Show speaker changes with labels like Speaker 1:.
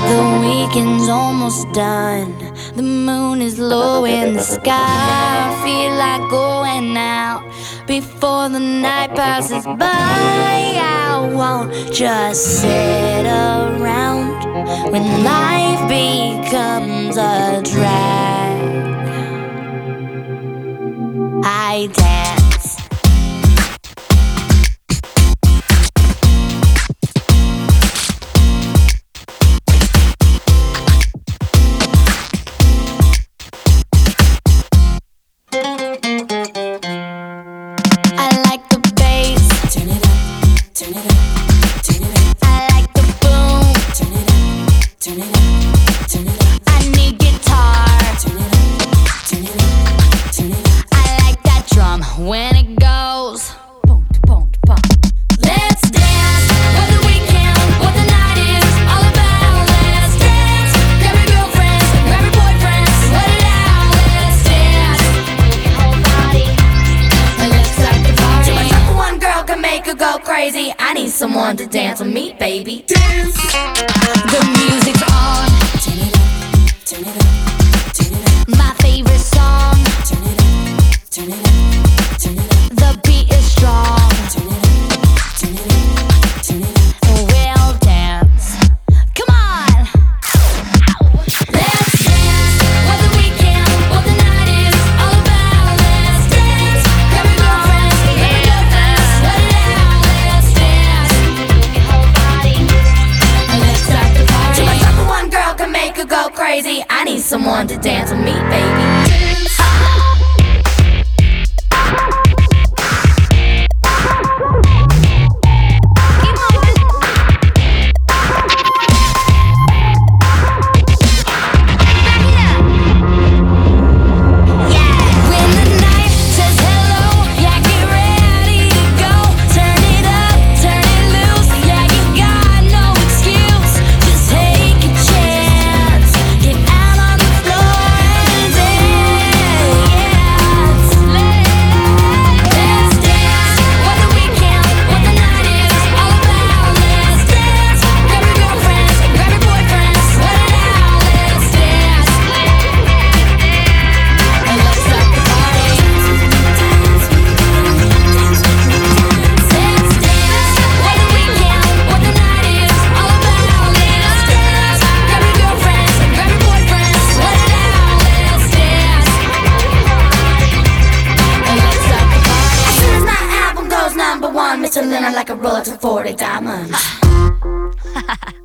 Speaker 1: The weekend's almost done. The moon is low in the sky. I feel like going out before the night passes by. I won't just sit around when life becomes a drag. I dance. I like the bass. Turn it up, turn it up, turn it up. I like the boom. Turn it up, turn it up, turn it up. I need guitar. Turn it up, turn it up, turn it up. I like that drum when it goes boom, boom, boom. Let's dance for the weekend, what the night is all about. Let's dance. Grab your girlfriends, grab your boyfriends, let it out. Let's dance. Your whole body. Let's start the party. Too much love for one girl can make her go crazy. I need someone to dance with me, baby. Dance. The music's on. Turn it up, turn it up, turn it up. My favorite song. Turn it up, turn it up, turn it up. The beat is strong. Turn it up, turn it up, turn it up. We'll dance. Come on. Let's dance for the weekend, what the night is all about. Let's dance. Grab your girlfriends, grab your boyfriends, let it out. Let's dance. Your whole body. Let's start the party. Too much love for one girl can make her go crazy. I need someone to dance with me, baby. Dance. Mr. Leonard like a Rolex and 40 diamonds.